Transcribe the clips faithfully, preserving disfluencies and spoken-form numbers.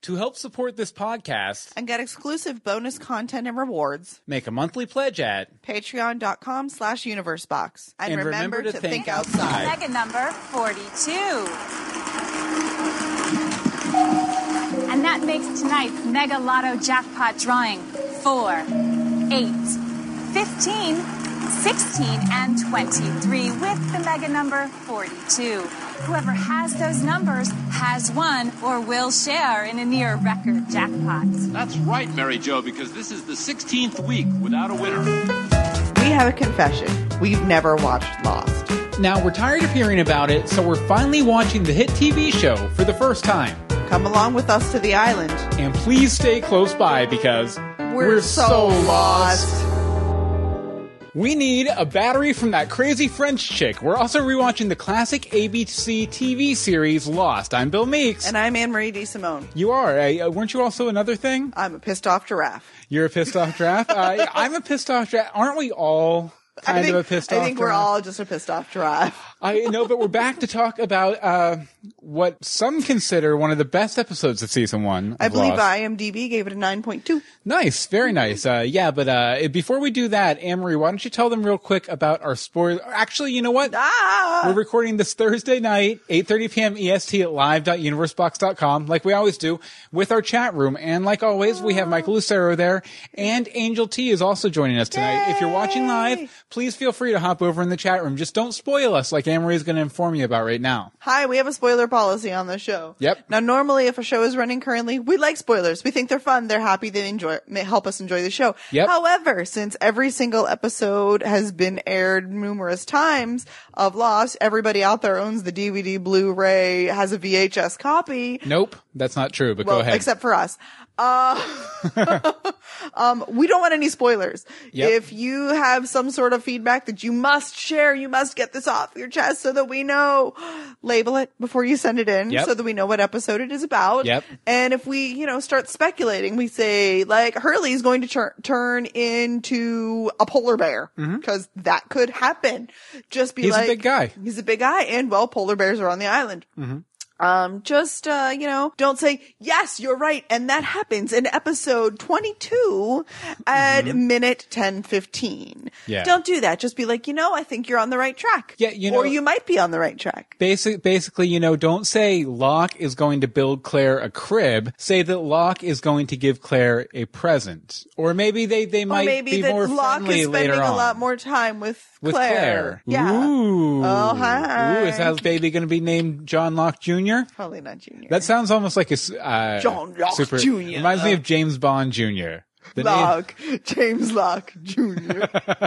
To help support this podcast and get exclusive bonus content and rewards, make a monthly pledge at patreon.com slash universebox. And, and remember, remember to, to think, think outside. Mega number forty-two. And that makes tonight's Mega Lotto jackpot drawing four, eight, fifteen, sixteen, and twenty-three with the mega number forty-two. Whoever has those numbers has won or will share in a near record jackpot. That's right, Mary Jo, because this is the sixteenth week without a winner. We have a confession. We've never watched Lost. Now, we're tired of hearing about it, so we're finally watching the hit T V show for the first time. Come along with us to the island. And please stay close by because We're, we're so, so lost. We need a battery from that crazy French chick. We're also rewatching the classic A B C T V series Lost. I'm Bill Meeks. And I'm Anne-Marie DeSimone. You are. Uh, weren't you also another thing? I'm a pissed off giraffe. You're a pissed off giraffe? uh, I'm a pissed off giraffe. Aren't we all kind I think, of a pissed off I think giraffe? we're all just a pissed off giraffe. I know, but we're back to talk about uh, what some consider one of the best episodes of season one of I believe Lost. IMDb gave it a nine point two. Nice, very nice. Uh, yeah, but uh, before we do that, Anne-Marie, why don't you tell them real quick about our spoiler? Actually, you know what? Ah! We're recording this Thursday night, eight thirty p.m. E S T at live dot universebox dot com, like we always do, with our chat room. And like always, we have Michael Lucero there, and Angel T is also joining us tonight. Yay! If you're watching live, please feel free to hop over in the chat room. Just don't spoil us like Anne-Marie is going to inform you about right now. Hi, we have a spoiler policy on this show. Yep. Now, normally, if a show is running currently, we like spoilers. We think they're fun. They're happy. They enjoy, may help us enjoy the show. Yep. However, since every single episode has been aired numerous times of Lost, everybody out there owns the D V D, Blu-ray, has a V H S copy. Nope, that's not true, but Well, go ahead. except for us. Uh, um, we don't want any spoilers. Yep. If you have some sort of feedback that you must share, you must get this off your chest so that we know, label it before you send it in Yep. so that we know what episode it is about. Yep. And if we, you know, start speculating, we say like Hurley's going to tur- turn into a polar bear because that could happen. Just be He's a like, big guy. He's a big guy. And well, polar bears are on the island. Um, just, uh, you know, don't say, yes, you're right. And that happens in episode twenty-two at minute ten fifteen. Yeah. Don't do that. Just be like, you know, I think you're on the right track. Yeah, you know- Or you might be on the right track. Basic, basically, you know, don't say Locke is going to build Claire a crib. Say that Locke is going to give Claire a present. Or maybe they, they Or might maybe be that more Locke friendly is spending later on. a lot more time with, with Claire. Claire. Yeah. Ooh. Oh, hi. Ooh, is that baby going to be named John Locke Junior? Probably not Junior. That sounds almost like a s- uh, John Locke super, Junior Reminds me of James Bond Junior The name- Locke. James Locke Junior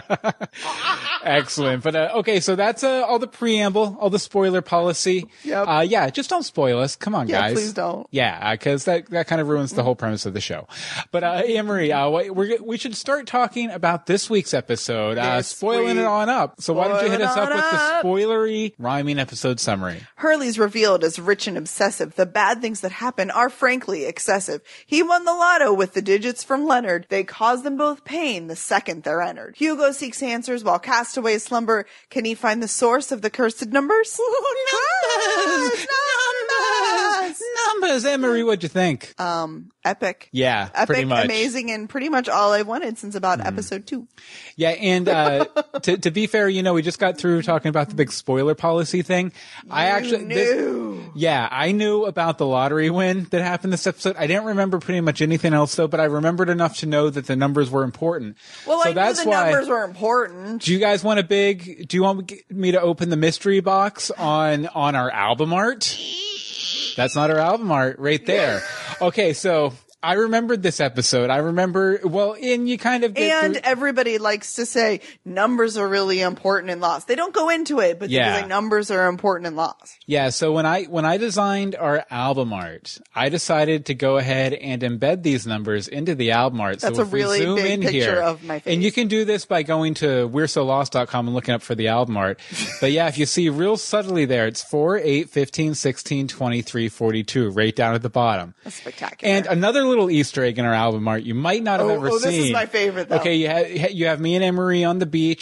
Excellent. But, uh, okay, so that's, uh, all the preamble, all the spoiler policy. Yep. Uh, yeah, just don't spoil us. Come on, Yeah, guys. please don't. Yeah, uh, cause that, that kind of ruins the whole premise of the show. But, uh, Anne-Marie, uh, we- we're, we should start talking about this week's episode, uh, This spoiling week. it on up. So why don't you hit Spoil us it up on with the up. spoilery rhyming episode summary? Hurley's revealed as rich and obsessive. The bad things that happen are frankly excessive. He won the lotto with the digits from Leonard. They cause them both pain the second they're entered. Hugo seeks answers while castaways slumber. Can he find the source of the cursed numbers? Numbers! Numbers! Numbers! Anne-Marie, what'd you think? Um, epic. Yeah, Epic, pretty much. amazing, and pretty much all I wanted since about episode two. Yeah, and uh to to be fair, you know, we just got through talking about the big spoiler policy thing. I actually this- knew. yeah, I knew about the lottery win that happened this episode. I didn't remember pretty much anything else though, but I remembered enough to know that the numbers were important. Well, so I that's knew the why, numbers were important. do you guys want a big do you want me to open the mystery box on on our album art? That's not our album art right there. Okay, so I remembered this episode. I remember, well, and you kind of get And through- everybody likes to say numbers are really important in Lost. They don't go into it, but Yeah. they say numbers are important in Lost. Yeah, so when I when I designed our album art, I decided to go ahead and embed these numbers into the album art. That's so a if we really zoom big in picture here, of my face. And you can do this by going to we're so lost dot com and looking up for the album art. But yeah, if you see real subtly there, it's four, eight, fifteen, sixteen, twenty-three, forty-two, right down at the bottom. That's spectacular. And another little Easter egg in our album art you might not have Oh, ever oh, seen. this is my favorite, though. Okay, you have, you have me and Anne-Marie on the beach,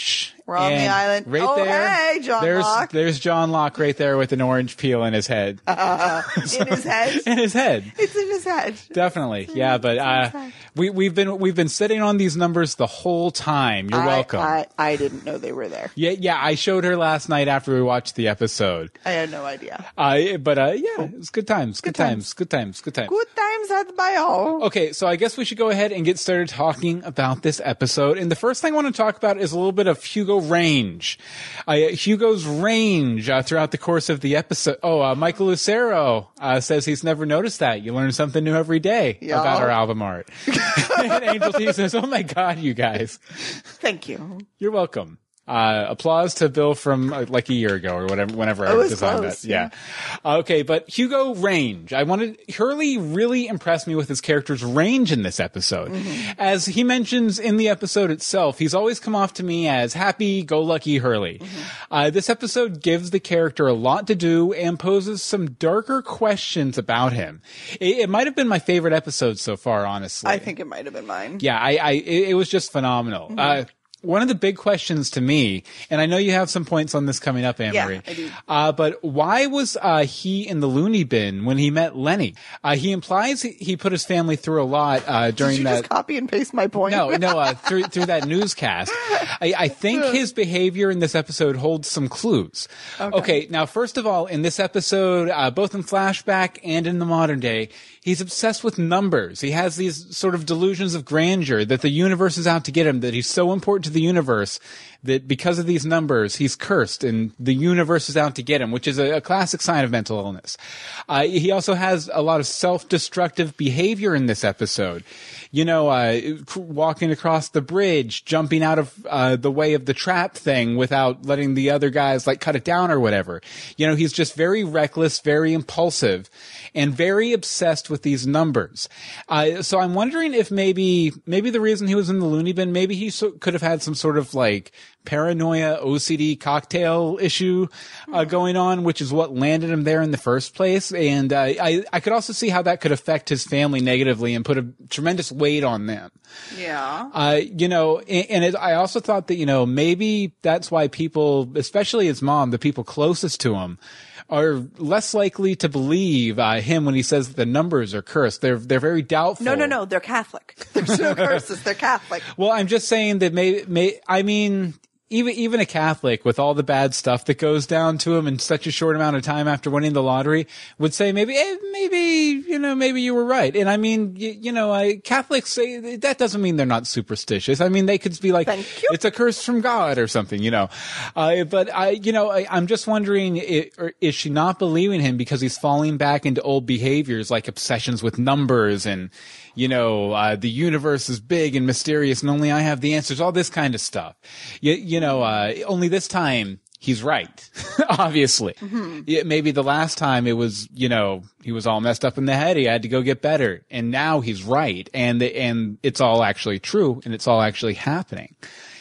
We're on And the island. right oh, there, hey, John there's, Locke. There's John Locke right there with an orange peel in his head. Uh, in his head. In his head. It's in his head. Definitely. Yeah, but uh, we, we've been we've been sitting on these numbers the whole time. You're I, welcome. I, I didn't know they were there. Yeah, yeah. I showed her last night after we watched the episode. I had no idea. Uh, but uh, yeah, it's good times. Good, Good times. times. Good times. Good times. Good times at the bio. Okay, so I guess we should go ahead and get started talking about this episode. And the first thing I want to talk about is a little bit of Hugo range. Uh, Hugo's range uh, throughout the course of the episode. Oh, uh, Michael Lucero uh, says he's never noticed that. You learn something new every day Yeah. about our album art. And Angel T says, oh my God, you guys. Thank you. You're welcome. Uh, applause to Bill from uh, like a year ago or whatever, whenever I was designed close, that. Yeah. Uh, okay. But Hugo range. I wanted, Hurley really impressed me with his character's range in this episode. Mm-hmm. As he mentions in the episode itself, he's always come off to me as happy-go-lucky Hurley. Mm-hmm. Uh, this episode gives the character a lot to do and poses some darker questions about him. It, it might have been my favorite episode so far, honestly. I think it might have been mine. Yeah, I, I, it, it was just phenomenal. Mm-hmm. Uh, one of the big questions to me, and I know you have some points on this coming up, Anne-Marie. Yeah, I do. Uh, but why was, uh, he in the loony bin when he met Lenny? Uh, he implies he, he put his family through a lot, uh, during Did you that. just copy and paste my point? No, no, uh, through, through that newscast. I, I think his behavior in this episode holds some clues. Okay. okay now, first of all, in this episode, uh, both in flashback and in the modern day, he's obsessed with numbers. He has these sort of delusions of grandeur that the universe is out to get him, that he's so important to the universe that because of these numbers, he's cursed and the universe is out to get him, which is a, a classic sign of mental illness. Uh, he also has a lot of self-destructive behavior in this episode. You know, uh, walking across the bridge, jumping out of uh, the way of the trap thing without letting the other guys like cut it down or whatever. You know, he's just very reckless, very impulsive, and very obsessed with these numbers. Uh, so I'm wondering if maybe, maybe the reason he was in the loony bin, maybe he so- could have had some sort of like paranoia, O C D cocktail issue uh, going on, which is what landed him there in the first place. And uh, I, I could also see how that could affect his family negatively and put a tremendous weight on them. Yeah. Uh, you know, and, and it, I also thought that, you know, maybe that's why people, especially his mom, the people closest to him, are less likely to believe uh, him when he says that the numbers are cursed. They're they're very doubtful. No, no, no. They're Catholic. There's no curses. They're Catholic. Well, I'm just saying that may, may I mean, even even a Catholic with all the bad stuff that goes down to him in such a short amount of time after winning the lottery would say maybe, eh, maybe, you know, maybe you were right. And I mean, you, you know, I, Catholics say that doesn't mean they're not superstitious. I mean, they could be like, Thank you. it's a curse from God or something, you know. Uh, but I, you know, I, I'm just wondering, it, or is she not believing him because he's falling back into old behaviors like obsessions with numbers and, you know, uh, the universe is big and mysterious and only I have the answers, all this kind of stuff. You, you know, uh, only this time he's right, obviously. Mm-hmm. Yeah, maybe the last time it was, you know, he was all messed up in the head. He had to go get better. And now he's right. And, and it's all actually true and it's all actually happening.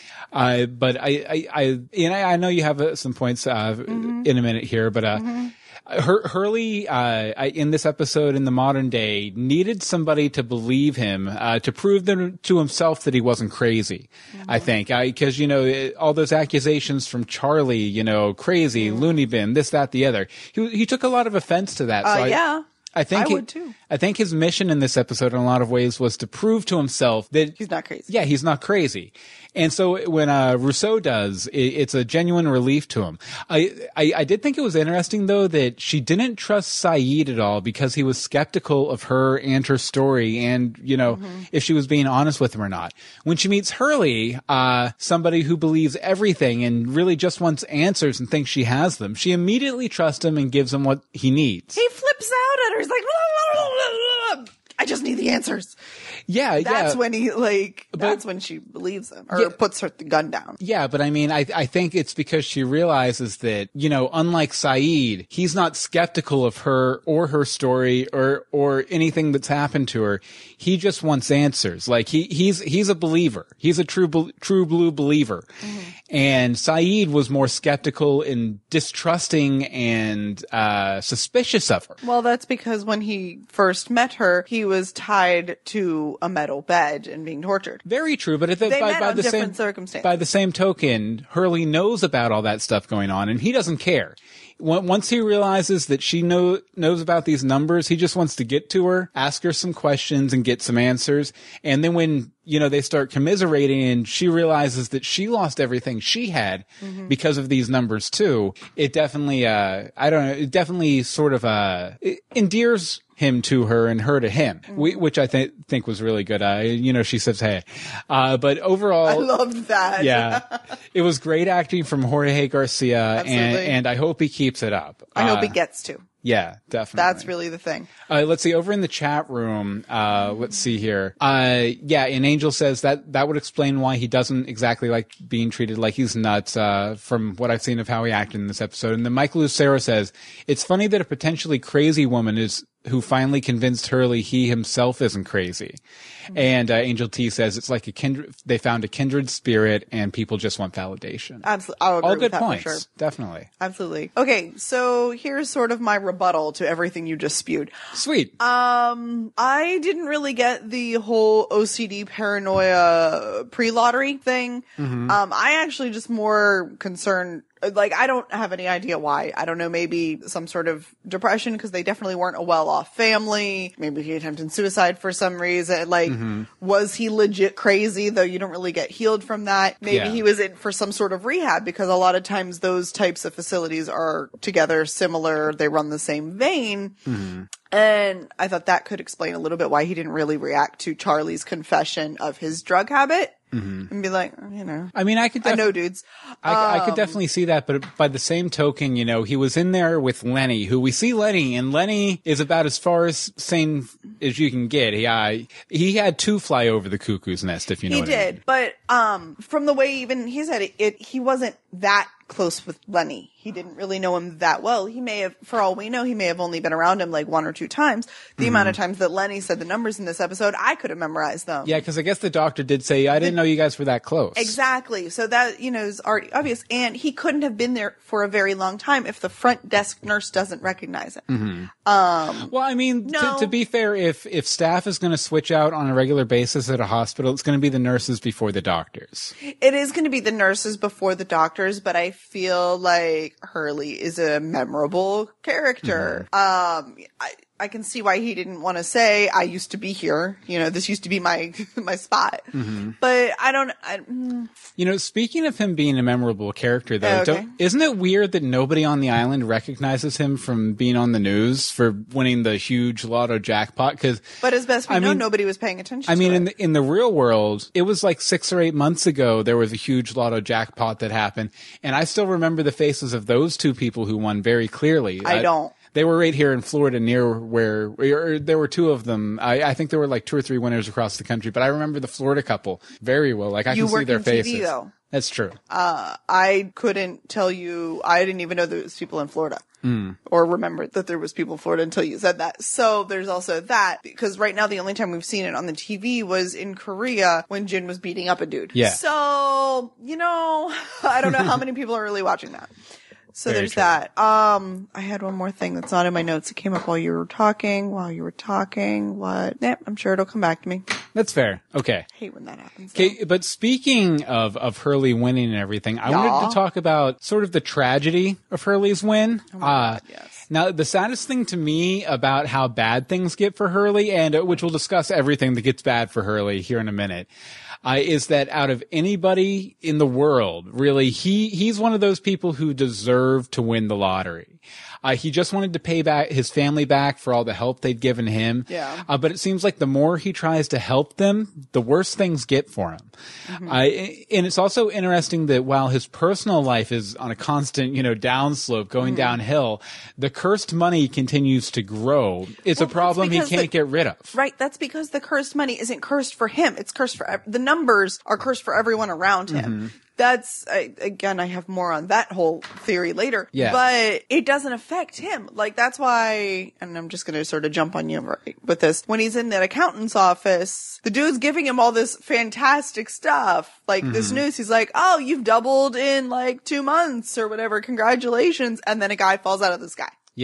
Uh, but I, I, I, and I, I know you have uh, some points, uh, mm-hmm. in a minute here, but, uh, mm-hmm. Hur- Hurley, uh, in this episode in the modern day needed somebody to believe him, uh, to prove them, to himself that he wasn't crazy. Mm-hmm. I think, I, cause, you know, all those accusations from Charlie, you know, crazy, mm-hmm. loony bin, this, that, the other. He, he took a lot of offense to that. Uh, so I, yeah. I think I he, would too. I think his mission in this episode in a lot of ways was to prove to himself that he's not crazy. Yeah, he's not crazy. And so when uh, Rousseau does, it, it's a genuine relief to him. I, I I did think it was interesting though that she didn't trust Saeed at all because he was skeptical of her and her story and, you know, mm-hmm. if she was being honest with him or not. When she meets Hurley, uh somebody who believes everything and really just wants answers and thinks she has them, she immediately trusts him and gives him what he needs. He flips out at her. He's like, blah, blah, blah, blah. I just need the answers. Yeah, that's yeah. That's when he, like, but, that's when she believes him or yeah, puts her the gun down. Yeah, but I mean, I, I think it's because she realizes that, you know, unlike Saeed, he's not skeptical of her or her story or, or anything that's happened to her. He just wants answers. Like, he, he's, he's a believer. He's a true, true blue believer. Mm-hmm. And Saeed was more skeptical and distrusting and, uh, suspicious of her. Well, that's because when he first met her, he was tied to to a metal bed and being tortured. Very true, but at the, They by, met by on the different same circumstances. by the same token, Hurley knows about all that stuff going on, and he doesn't care. Once he realizes that she know, knows about these numbers, he just wants to get to her, ask her some questions, and get some answers. And then when, you know, they start commiserating and she realizes that she lost everything she had mm-hmm. because of these numbers too, it definitely, uh, I don't know, it definitely sort of, uh, it endears him to her and her to him, mm-hmm. we, which I think think was really good. Uh, you know, she says, hey, uh, but overall, I loved that. Yeah, it was great acting from Jorge Garcia, and, and I hope he keeps it up. I uh, hope he gets to. Yeah, definitely. That's really the thing. Uh, let's see, over in the chat room, uh, let's see here. Uh, yeah, and Angel says that that would explain why he doesn't exactly like being treated like he's nuts, uh, from what I've seen of how he acted in this episode. And then Mike Lucero says, it's funny that a potentially crazy woman is who finally convinced Hurley he himself isn't crazy. Mm-hmm. And uh, Angel T says it's like a kindred, they found a kindred spirit and people just want validation. Absolutely. I'll agree All with good that points. For sure. Definitely. Absolutely. Okay, so here's sort of my rebuttal to everything you just spewed. Sweet. Um, I didn't really get the whole O C D paranoia pre-lottery thing. Mm-hmm. Um, I actually just more concerned. Like, I don't have any idea why. I don't know, maybe some sort of depression, because they definitely weren't a well-off family. Maybe he attempted suicide for some reason. Like, mm-hmm. was he legit crazy, though you don't really get healed from that? Maybe yeah. he was in for some sort of rehab, because a lot of times those types of facilities are together, similar, they run the same vein. Mm-hmm. And I thought that could explain a little bit why he didn't really react to Charlie's confession of his drug habit. Mm-hmm. And be like, you know. I mean, I could. Def- I know, dudes. I, um, I could definitely see that, but by the same token, you know, he was in there with Lenny, who we see Lenny, and Lenny is about as far as sane as you can get. He, uh, he had to fly over the cuckoo's nest, if you know. He what did, I mean. But um, from the way even he said it, it, he wasn't that close with Lenny. He didn't really know him that well. He may have, for all we know, he may have only been around him like one or two times. The mm-hmm. amount of times that Lenny said the numbers in this episode, I could have memorized them. Yeah, because I guess the doctor did say, I didn't know you guys were that close. Exactly. So that, you know, is already obvious. And he couldn't have been there for a very long time if the front desk nurse doesn't recognize him. Mm-hmm. Um, well, I mean, no. to, to be fair, if, if staff is going to switch out on a regular basis at a hospital, it's going to be the nurses before the doctors. It is going to be the nurses before the doctors, but I feel like Hurley is a memorable character. Mm-hmm. Um, I, I can see why he didn't want to say, I used to be here. You know, this used to be my, my spot. Mm-hmm. But I don't, I, mm. You know, speaking of him being a memorable character though, Oh, okay. don't, isn't it weird that nobody on the island recognizes him from being on the news for winning the huge lotto jackpot? Cause, but as best we I know, mean, nobody was paying attention I to mean, it. in the, in the real world, it was like six or eight months ago, there was a huge lotto jackpot that happened. And I still remember the faces of those two people who won very clearly. I, I don't. They were right here in Florida near where, where there were two of them. I, I think there were like two or three winners across the country, but I remember the Florida couple very well. Like I you can see their in faces. T V, though. That's true. Uh, I couldn't tell you, I didn't even know there was people in Florida. Mm. Or remember that there was people in Florida until you said that. So there's also that, because right now the only time we've seen it on the T V was in Korea when Jin was beating up a dude. Yeah. So, you know, I don't know how many people are really watching that. So Very there's true. that. Um, I had one more thing that's not in my notes. It came up while you were talking, while you were talking. What? Yep, I'm sure it'll come back to me. That's fair. Okay. I hate when that happens. though. Okay, but speaking of, of Hurley winning and everything, I Yeah. wanted to talk about sort of the tragedy of Hurley's win. Oh my uh, God, yes. Now, the saddest thing to me about how bad things get for Hurley, and uh, which we'll discuss everything that gets bad for Hurley here in a minute, uh, is that out of anybody in the world, really, he, he's one of those people who deserve to win the lottery. Uh, he just wanted to pay back his family back for all the help they'd given him. Yeah. Uh, but it seems like the more he tries to help them, the worse things get for him. Mm-hmm. Uh, and it's also interesting that while his personal life is on a constant, you know, downslope, going mm-hmm. downhill, the cursed money continues to grow. It's Well, a problem he that's can't the- get rid of. Right. That's because the cursed money isn't cursed for him. It's cursed for, ev- the numbers are cursed for everyone around him. Mm-hmm. That's, I, again, I have more on that whole theory later. Yeah. But it doesn't affect him. Like, that's why, and I'm just going to sort of jump on you right with this. When he's in that accountant's office, the dude's giving him all this fantastic stuff. Like, mm-hmm. this news, he's like, oh, you've doubled in like two months or whatever. Congratulations. And then a guy falls out of the sky. Yeah.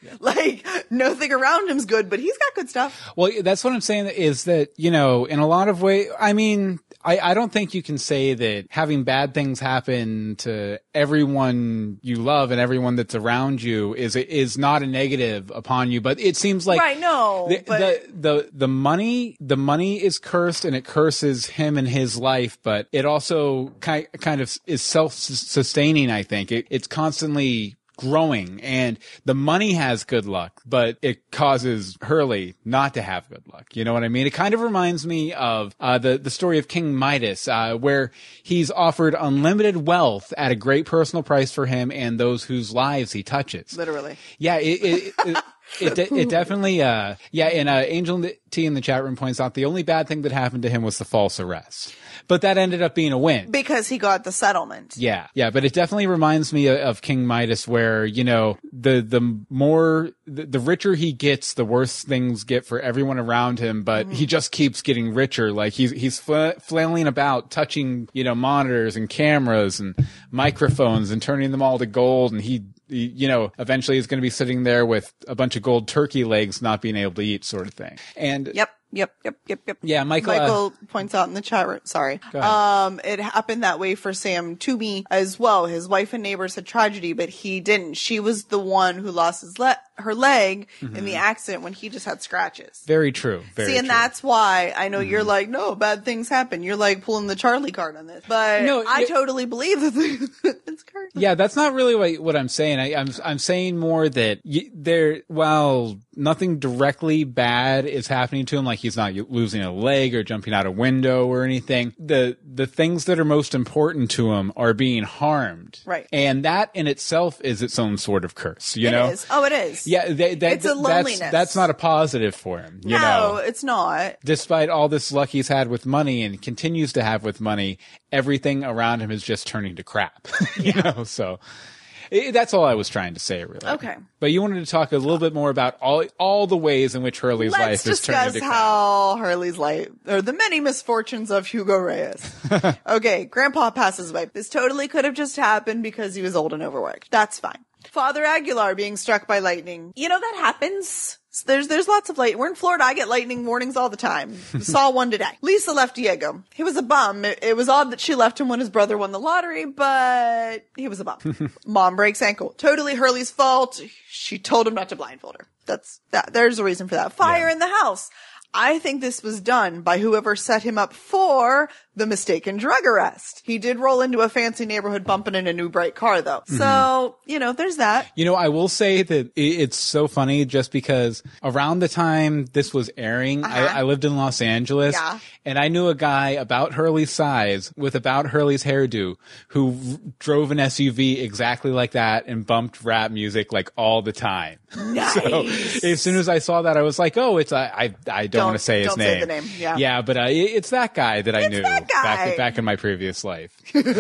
Like, nothing around him's good, but he's got good stuff. Well, that's what I'm saying is that, you know, in a lot of ways, I mean, I, I don't think you can say that having bad things happen to everyone you love and everyone that's around you is is not a negative upon you. But it seems like right, no, the, but the the the money the money is cursed and it curses him and his life. But it also kind kind of is self sustaining. I think it, it's constantly growing, and the money has good luck, but it causes Hurley not to have good luck. You know what I mean? It kind of reminds me of uh, the the story of King Midas, uh, where he's offered unlimited wealth at a great personal price for him and those whose lives he touches. literally. Yeah, it it, it, it, de- it definitely. Uh, yeah, and uh, Angel T in the chat room points out the only bad thing that happened to him was the false arrest. But that ended up being a win. Because he got the settlement. Yeah. Yeah. But it definitely reminds me of, of King Midas, where, you know, the, the more, the, the richer he gets, the worse things get for everyone around him. But mm-hmm. he just keeps getting richer. Like he's, he's fla- flailing about, touching, you know, monitors and cameras and microphones and turning them all to gold. And he, he you know, eventually is going to be sitting there with a bunch of gold turkey legs, not being able to eat, sort of thing. And yep. Yep, yep, yep, yep. Yeah, Michael. Michael uh, points out in the chat room. Sorry. Go ahead. Um, it happened that way for Sam Toomey as well. His wife and neighbors had tragedy, but he didn't. She was the one who lost his le- her leg mm-hmm. in the accident when he just had scratches. Very true. Very See, and true. that's why I know mm-hmm. you're like, no, bad things happen. You're like pulling the Charlie card on this, but no, I it, totally believe that it's correct. Yeah, that's not really what, what I'm saying. I, I'm I'm saying more that y- there, while nothing directly bad is happening to him, like he's not losing a leg or jumping out a window or anything, the the things that are most important to him are being harmed. Right. And that in itself is its own sort of curse, you it know? It is. Oh, it is. Yeah, they, they, it's a loneliness. That's, that's not a positive for him, you no, know? it's not. Despite all this luck he's had with money and continues to have with money, everything around him is just turning to crap, you yeah. know? So it, that's all I was trying to say, really. Okay. But you wanted to talk a little bit more about all all the ways in which Hurley's Let's life is turning to discuss crap. how Hurley's life, or the many misfortunes of Hugo Reyes. Okay, Grandpa passes away. This totally could have just happened because he was old and overworked. That's fine. Father Aguilar being struck by lightning. You know, that happens. There's there's lots of light. We're in Florida. I get lightning warnings all the time. Saw one today. Lisa left Diego. He was a bum. It, it was odd that she left him when his brother won the lottery, but he was a bum. Mom breaks ankle. Totally Hurley's fault. She told him not to blindfold her. That's that. There's a reason for that. Fire Yeah. in the house. I think this was done by whoever set him up for the mistaken drug arrest. He did roll into a fancy neighborhood bumping in a new bright car, though. Mm-hmm. So, you know, there's that. You know, I will say that it's so funny just because around the time this was airing, Uh-huh. I, I lived in Los Angeles, Yeah. and I knew a guy about Hurley's size with about Hurley's hairdo who r- drove an S U V exactly like that and bumped rap music like all the time. Nice. So as soon as I saw that, I was like, oh, it's, I, I, I don't, Don't- want to say his don't name. say the name, yeah. Yeah, but uh, it- it's that guy that I It's knew that guy. back back in my previous life.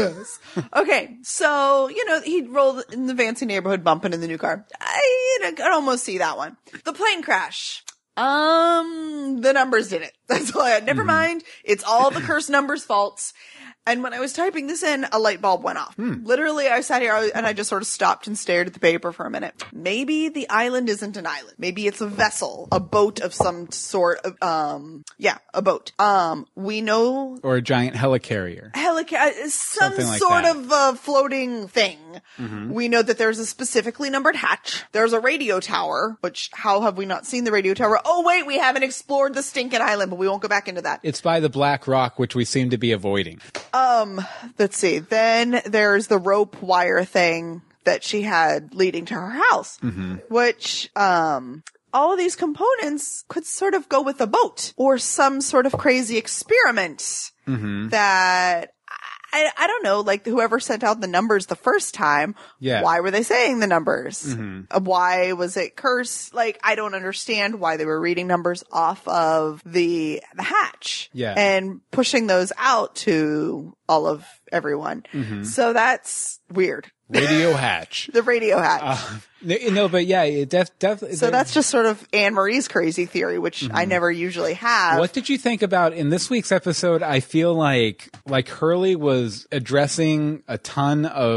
Okay, so, you know, he rolled in the fancy neighborhood bumping in the new car. I, I could almost see that one. The plane crash. Um, the numbers did it. That's all I had. Never Mm-hmm. mind. It's all the cursed numbers' faults. And when I was typing this in, a light bulb went off. Hmm. Literally, I sat here and I just sort of stopped and stared at the paper for a minute. Maybe the island isn't an island. Maybe it's a vessel, a boat of some sort of, um, yeah, a boat. Um, we know Or a giant helicarrier. helica- some Something like sort that. of uh, floating thing. Mm-hmm. We know that there's a specifically numbered hatch. There's a radio tower, which how have we not seen the radio tower? Oh wait, we haven't explored the stinking island, but we won't go back into that. It's by the Black Rock, which we seem to be avoiding. Um, let's see. Then there's the rope wire thing that she had leading to her house, Mm-hmm. which, um, all of these components could sort of go with a boat or some sort of crazy experiment Mm-hmm. that I, I don't know, like whoever sent out the numbers the first time, Yeah. why were they saying the numbers? Mm-hmm. Uh, Why was it cursed? Like, I don't understand why they were reading numbers off of the, the hatch. Yeah. And pushing those out to all of everyone. Mm-hmm. So that's weird. Radio hatch. The radio hatch. Uh, no, no, but yeah, it def- definitely. so that's just sort of Anne Marie's crazy theory, which I never usually have. What did you think about in this week's episode? I feel like like Hurley was addressing a ton of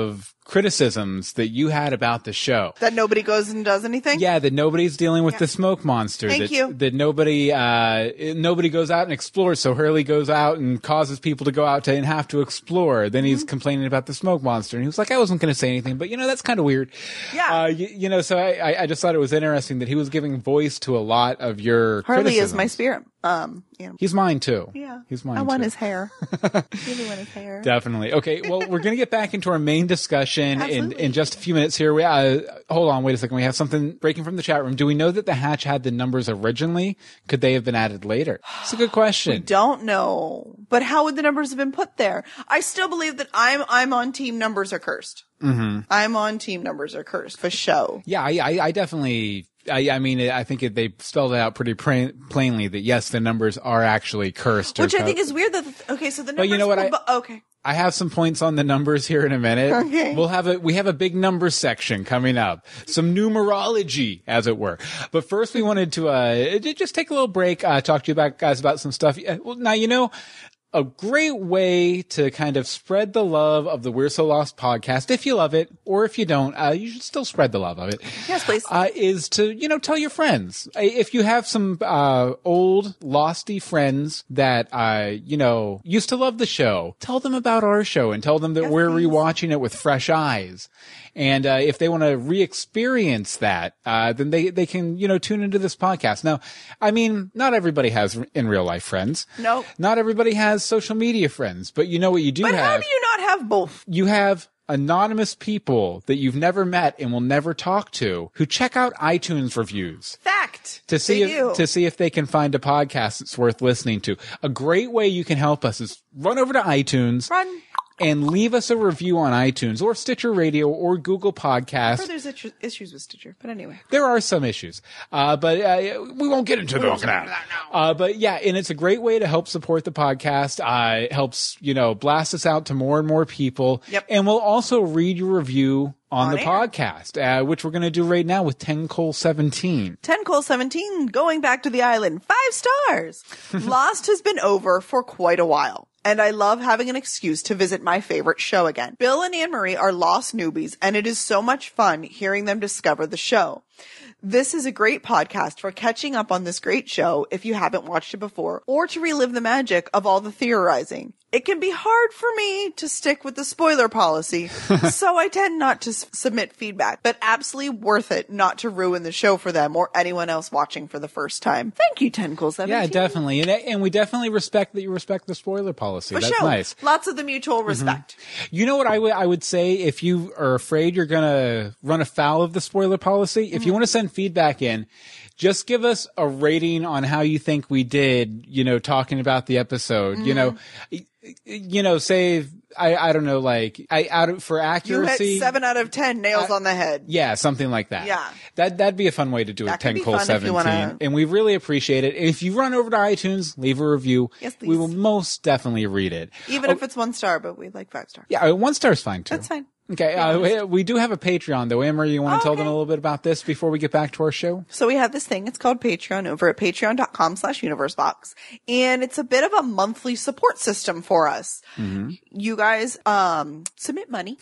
criticisms that you had about the show. That nobody goes and does anything? Yeah, that nobody's dealing with Yeah. the smoke monster. Thank that, you. That nobody, uh, nobody goes out and explores. So Hurley goes out and causes people to go out to and have to explore. Then he's Mm-hmm. complaining about the smoke monster, and he was like, "I wasn't going to say anything, but you know, that's kind of weird." Yeah. Uh, you, you know, so I, I, I just thought it was interesting that he was giving voice to a lot of your Harley is criticisms. my spirit. Um, you know. He's mine too. Yeah. He's mine I too. want his hair. Really want his hair. Definitely. Okay. Well, we're going to get back into our main discussion in, Absolutely. in just a few minutes here. We, uh, hold on. Wait a second. We have something breaking from the chat room. Do we know that the hatch had the numbers originally? Could they have been added later? It's a good question. Don't know. But how would the numbers have been put there? I still believe that I'm, I'm on team numbers are cursed. Mm-hmm. I'm on team numbers are cursed for show. Yeah, I, I, I definitely, I, I mean, I think it, they spelled it out pretty pra- plainly that yes, the numbers are actually cursed. or Which I co- think is weird that, the, okay, so the numbers. But you know what, will I- bu- okay. I have some points on the numbers here in a minute. Okay. We'll have a, we have a big number section coming up. Some numerology, as it were. But first we wanted to, uh, just take a little break, uh, talk to you about, guys, about some stuff. Uh, Well, now, you know, a great way to kind of spread the love of the We're So Lost podcast, if you love it, or if you don't, uh, you should still spread the love of it. Yes, please. Uh, is to, you know, tell your friends. Uh, If you have some, uh, old, losty friends that, uh, you know, used to love the show, tell them about our show and tell them that Yes, we're please. rewatching it with fresh eyes. And, uh, if they want to re-experience that, uh, then they, they can, you know, tune into this podcast. Now, I mean, not everybody has in real life friends. Nope. Not everybody has social media friends, but you know what you do But have? how do you not have both? You have anonymous people that you've never met and will never talk to who check out iTunes reviews Fact. to see They if, do. to see if they can find a podcast that's worth listening to. A great way you can help us is run over to iTunes Run. and leave us a review on iTunes or Stitcher Radio or Google Or Podcasts. there's itch- issues with Stitcher, but anyway. There are some issues, uh, but uh, we won't get into those now. Uh, but yeah, and it's a great way to help support the podcast. Uh, it helps, you know, blast us out to more and more people. Yep. And we'll also read your review on, On the air. podcast, uh, which we're going to do right now with ten Cole seventeen. ten Cole seventeen, going back to the island. Five stars. Lost has been over for quite a while, and I love having an excuse to visit my favorite show again. Bill and Anne-Marie are Lost newbies, and it is so much fun hearing them discover the show. This is a great podcast for catching up on this great show if you haven't watched it before, or to relive the magic of all the theorizing. It can be hard for me to stick with the spoiler policy, so I tend not to s- submit feedback, but absolutely worth it not to ruin the show for them or anyone else watching for the first time. Thank you, ten Cool seventeen. Yeah, definitely. And, and we definitely respect that you respect the spoiler policy. For That's sure. nice. Lots of the mutual respect. You know what I would I would say if you are afraid you're gonna run afoul of the spoiler policy? If you want to send feedback in, just give us a rating on how you think we did. You know, talking about the episode. You know, y- you know, say I I don't know, like I out of, for You accuracy. hit seven out of ten nails I- on the head. Yeah, something like that. Yeah. That, that'd be a fun way to do it, That could ten be Cole fun if you seventeen. wanna- And we really appreciate it. If you run over to iTunes, leave a review. Yes, please. We will most definitely read it. Even if it's one star, but we'd like five star. Yeah, one star's fine too. That's fine. Okay, uh, we, we do have a Patreon though. Amber, you want to Oh, tell okay. them a little bit about this before we get back to our show? So we have this thing. It's called Patreon over at patreon.com slash universebox. And it's a bit of a monthly support system for us. Mm-hmm. You guys, um, submit money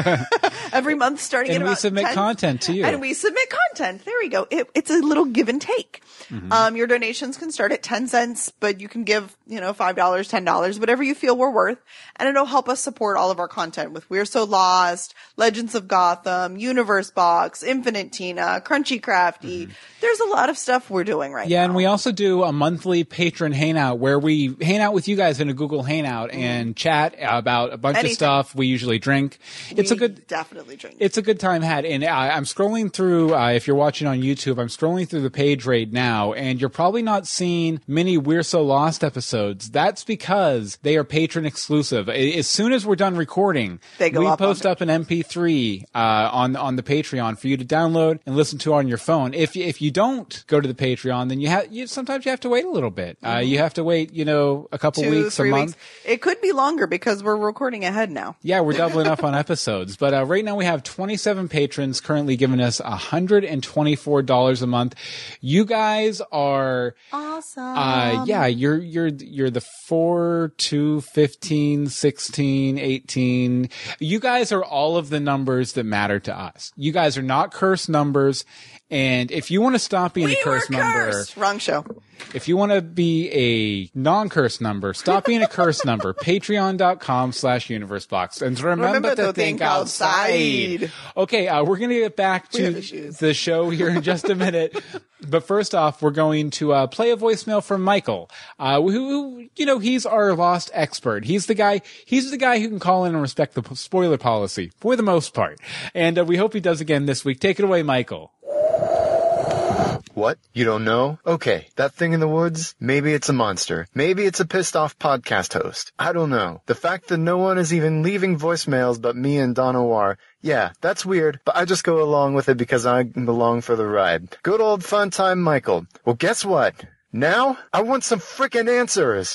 every month starting And at we about submit ten content to you. And we submit content. There we go. It, it's a little give and take. Mm-hmm. Um, your donations can start at ten cents, but you can give, you know, five dollars, ten dollars, whatever you feel we're worth. And it'll help us support all of our content with We're So Lost, Legends of Gotham, Universe Box, Infinite Tina, Crunchy Crafty. There's a lot of stuff we're doing right Mm-hmm. Yeah, now. and we also do a monthly patron hangout where we hang out with you guys in a Google Hangout and chat about a bunch Anything. of stuff. We usually drink. It's a We good definitely drink. It's a good time had. And uh, I'm scrolling through, uh, if you're watching on YouTube, I'm scrolling through the page right now, and you're probably not seeing many We're So Lost episodes. That's because they are patron exclusive. A- As soon as we're done recording, They go we up on post up an M P three uh, on on the Patreon for you to download and listen to on your phone. If you, if you don't go to the Patreon, then you have you sometimes you have to wait a little bit. Uh, you have to wait, you know, a couple Two, weeks, a three month. weeks. It could be longer because we're recording ahead now. Yeah, we're doubling up on episodes. But uh, right now we have twenty-seven patrons currently giving us one hundred twenty-four dollars a month. You guys are, Awesome. uh, yeah, you're, you're, you're the four, two, fifteen, sixteen, eighteen. You guys are all of the numbers that matter to us. You guys are not cursed numbers. And if you want to stop being We a cursed were number, cursed. Wrong show. if you want to be a non-cursed number, stop being a cursed number. Patreon.com slash universebox. And remember, Remember to to think think outside. outside. Okay, uh, we're going to get back We have to issues. the show here in just a minute. But first off, we're going to uh, play a voicemail from Michael, uh, who, who, you know, he's our Lost expert. He's the guy, he's the guy who can call in and respect the p- spoiler policy for the most part. And uh, we hope he does again this week. Take it away, Michael. What? You don't know? Okay, that thing in the woods? Maybe it's a monster. Maybe it's a pissed off podcast host. I don't know. The fact that no one is even leaving voicemails but me and Don O'War, yeah, that's weird, but I just go along with it because I belong for the ride. Good old fun time Michael. Well, guess what? Now, I want some frickin' answers.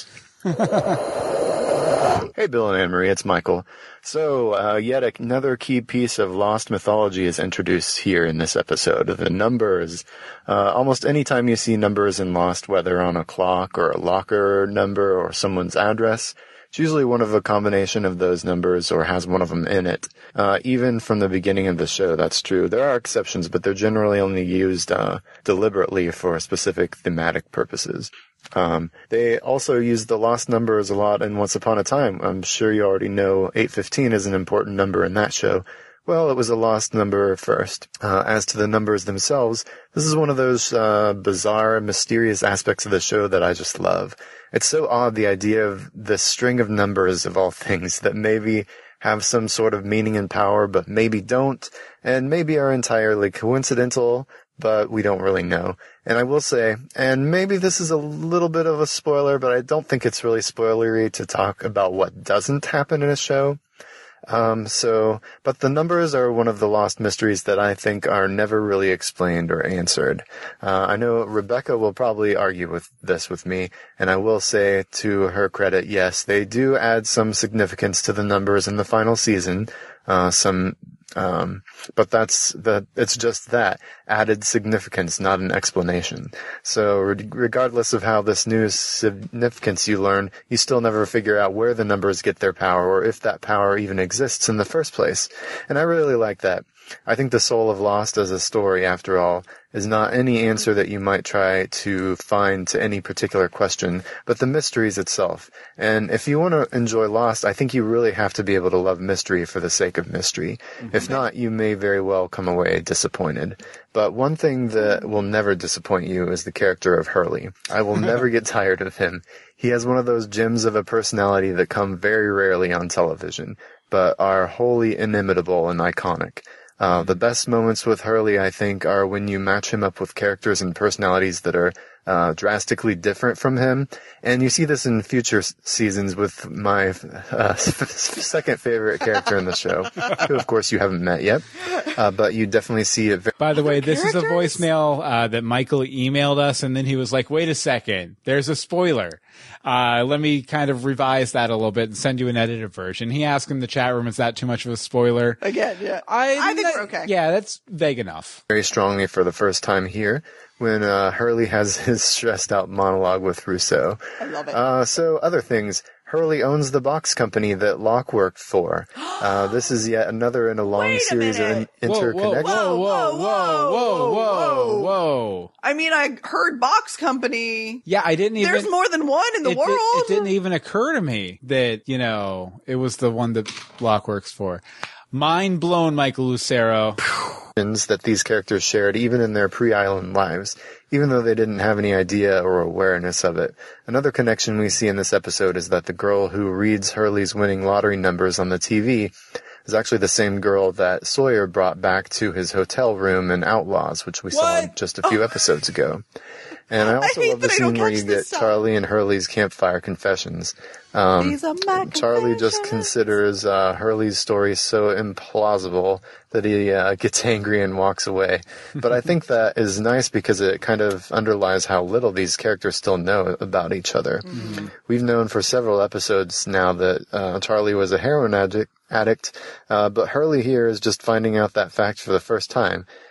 Hey, Bill and Anne-Marie, it's Michael. So, uh, yet another key piece of Lost mythology is introduced here in this episode. The numbers. Uh, almost any time you see numbers in Lost, whether on a clock or a locker number or someone's address, it's usually one of a combination of those numbers or has one of them in it. Uh, even from the beginning of the show, that's true. There are exceptions, but they're generally only used uh, deliberately for specific thematic purposes. Um, they also use the lost numbers a lot in Once Upon a Time. I'm sure you already know eight fifteen is an important number in that show. Well, it was a lost number first. Uh, as to the numbers themselves, this is one of those uh, bizarre, mysterious aspects of the show that I just love. It's so odd, the idea of this string of numbers of all things that maybe have some sort of meaning and power, but maybe don't, and maybe are entirely coincidental, but we don't really know. And I will say, and maybe this is a little bit of a spoiler, but I don't think it's really spoilery to talk about what doesn't happen in a show. Um, so, but the numbers are one of the lost mysteries that I think are never really explained or answered. Uh, I know Rebecca will probably argue with this with me, and I will say to her credit, yes, they do add some significance to the numbers in the final season. Uh, some, um, but that's the, it's just that added significance, not an explanation. So re- regardless of how this new significance you learn, you still never figure out where the numbers get their power or if that power even exists in the first place. And I really like that. I think the soul of Lost as a story, after all, is not any answer that you might try to find to any particular question, but the mysteries itself. And if you want to enjoy Lost, I think you really have to be able to love mystery for the sake of mystery. Mm-hmm. If not, you may very well come away disappointed. But one thing that will never disappoint you is the character of Hurley. I will never get tired of him. He has one of those gems of a personality that come very rarely on television, but are wholly inimitable and iconic. Uh, the best moments with Hurley, I think, are when you match him up with characters and personalities that are uh, drastically different from him. And you see this in future s- seasons with my uh, second favorite character in the show, who, of course, you haven't met yet. Uh, but you definitely see it. Very- By the way, this characters? is a voicemail uh, that Michael emailed us, and then he was like, wait a second, there's a spoiler. Uh, let me kind of revise that a little bit and send you an edited version. He asked in the chat room, is that too much of a spoiler? Again, yeah. I, I think that- we're okay. Yeah, that's vague enough. very strongly for the first time here when uh, Hurley has his stressed out monologue with Rousseau. I love it. Uh, so other things. Hurley owns the box company that Locke worked for. Uh, this is yet another in a long Wait a series of minute. in- Whoa, whoa, interconnections. whoa, whoa, whoa, whoa, whoa, whoa. I mean, I heard Box Company. Yeah, I didn't even. There's more than one in the it, world. It, it didn't even occur to me that, you know, it was the one that Locke works for. Mind blown, Michael Lucero. That these characters shared even in their pre-island lives, even though they didn't have any idea or awareness of it. Another connection we see in this episode is that the girl who reads Hurley's winning lottery numbers on the T V is actually the same girl that Sawyer brought back to his hotel room in Outlaws, which we saw What? just a few episodes ago. And I also hate love the that I don't scene where catch you this get stuff. Charlie and Hurley's campfire confessions. Um, These are my Charlie just confessions. considers uh, Hurley's story so implausible that he uh, gets angry and walks away. But I think that is nice because it kind of underlies how little these characters still know about each other. Mm-hmm. We've known for several episodes now that uh, Charlie was a heroin addict, addict uh, but Hurley here is just finding out that fact for the first time.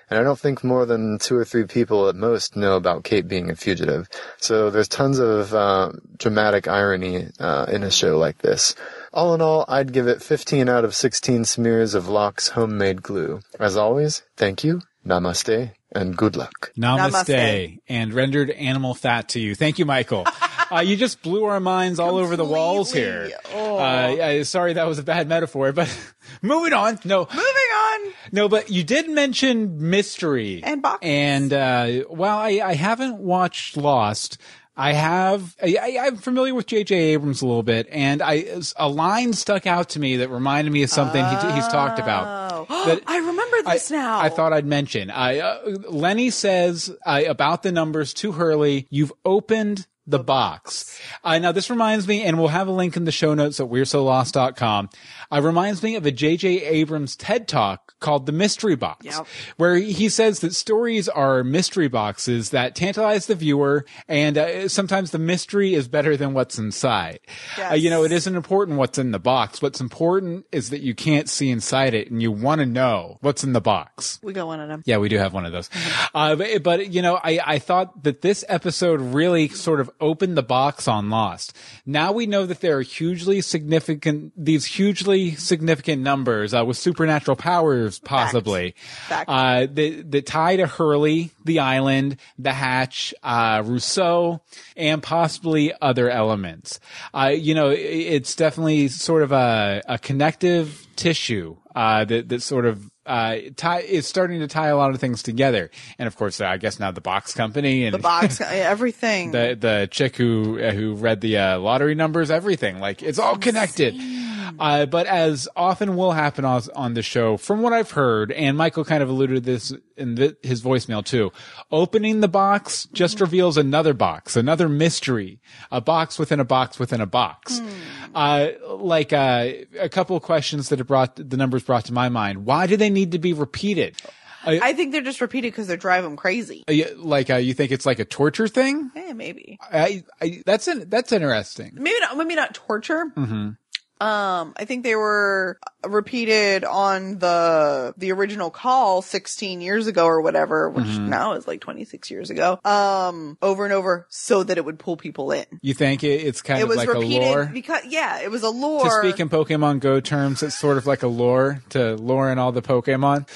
And I don't think more than two or three people at most know about Kate being a fugitive. So there's tons of uh, dramatic irony uh, in a show like this. All in all, I'd give it fifteen out of sixteen smears of Locke's homemade glue. As always, thank you, namaste, and good luck. Namaste, Namaste. and rendered animal fat to you. Thank you, Michael. Uh, you just blew our minds all over the walls here. Oh. Uh, I- sorry, that was a bad metaphor, but moving on. No, Moving on. no, but you did mention mystery And boxes. and uh, while I, I haven't watched Lost, I have. I, I- I'm familiar with J J Abrams a little bit, and I a line stuck out to me that reminded me of something he, he's talked about. Oh, that I remember this I, now. I thought I'd mention. I uh, Lenny says uh, about the numbers to Hurley, "You've opened the box." Uh, now this reminds me, and we'll have a link in the show notes at we're so lost dot com. Uh, reminds me of a J J Abrams TED Talk called The Mystery Box, Yep. where he says that stories are mystery boxes that tantalize the viewer, and uh, sometimes the mystery is better than what's inside. Yes. Uh, you know, it isn't important what's in the box. What's important is that you can't see inside it, and you want to know what's in the box. We got one of them. Yeah, we do have one of those. Uh, but, but, you know, I, I thought that this episode really sort of opened the box on Lost. Now we know that there are hugely significant, these hugely significant numbers, uh, with supernatural powers, possibly, Fact. uh, that, that tie to Hurley, the island, the hatch, uh, Rousseau, and possibly other elements. Uh, you know, it, it's definitely sort of a, a connective tissue, uh, that, that sort of, uh, tie, is starting to tie a lot of things together. And of course, uh, I guess now the box company and The box, everything. the, the chick who, uh, who read the, uh, lottery numbers, everything, like it's all connected. Uh, but as often will happen on, on the show, from what I've heard, and Michael kind of alluded to this in the, his voicemail too, opening the box just reveals another box, another mystery, a box within a box within a box. Uh, like, uh, a couple of questions that have brought, the numbers brought to my mind. Why do they need to be repeated? I think they're just repeated because they're driving them crazy. Uh, you- Like, uh, you think it's like a torture thing? Yeah, maybe. I, I, that's an, that's interesting. Maybe not. Maybe not torture. Mm-hmm. Um, I think they were repeated on the the original call sixteen years ago or whatever, which now is like twenty-six years ago. Um, over and over so that it would pull people in. You think it, it's kind It of was like a lore? repeated because yeah, it was a To lore. speak in Pokemon Go terms, it's sort of like a lore to lure in all the Pokemon.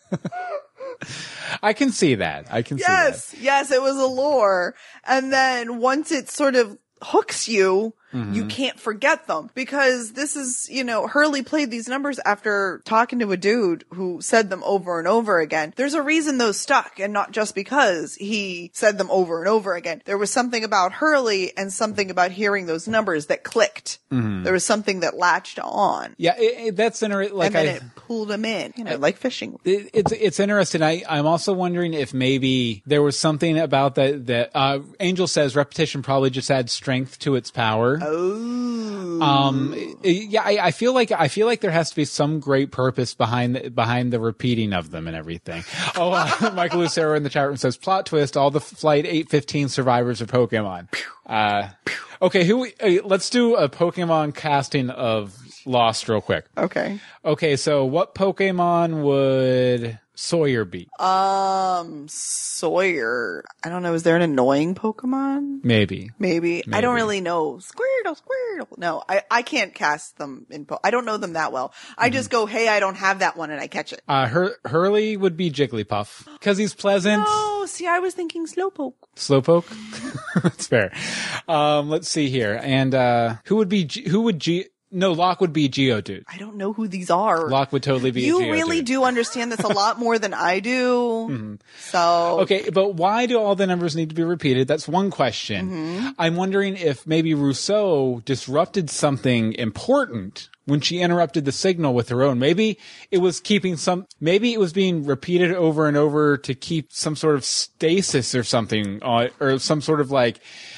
I can see that. I can Yes, see yes, it was a lore. And then once it sort of hooks you, Mm-hmm. you can't forget them because this is, you know, Hurley played these numbers after talking to a dude who said them over and over again. There's a reason those stuck and not just because he said them over and over again. There was something about Hurley and something about hearing those numbers that clicked. Mm-hmm. There was something that latched on. that. Yeah, it, it, that's inter- like and then I. it pulled him in, you know, like fishing. It, it's it's interesting. I I'm also wondering if maybe there was something about that that uh, Angel says repetition probably just adds strength to its power. Oh. Um, yeah, I, I feel like I feel like there has to be some great purpose behind the, behind the repeating of them and everything. Oh, uh, Michael Lucero in the chat room says plot twist: all the flight eight fifteen survivors are Pokemon. Uh, okay, who? Uh, let's do a Pokemon casting of Lost real quick. Okay. Okay, so what Pokemon would Sawyer be? Um, Sawyer. I don't know. Is there an annoying Pokemon? Maybe. Maybe. I don't Maybe. really know. Squirtle, Squirtle. No, I, I can't cast them in po- I don't know them that well. I just go, hey, I don't have that one and I catch it. Uh, Hur- Hurley would be Jigglypuff because he's pleasant. Oh, see, I was thinking Slowpoke. Slowpoke. That's fair. Um, let's see here. And, uh, who would be, G- who would G, no, Locke would be Geodude. I don't know who these are. Locke would totally be a You Geodude. really do understand this a lot more than I do. So. Okay, but why do all the numbers need to be repeated? That's one question. Mm-hmm. I'm wondering if maybe Rousseau disrupted something important when she interrupted the signal with her own. Maybe it was keeping some, maybe it was being repeated over and over to keep some sort of stasis or something, uh, or some sort of like,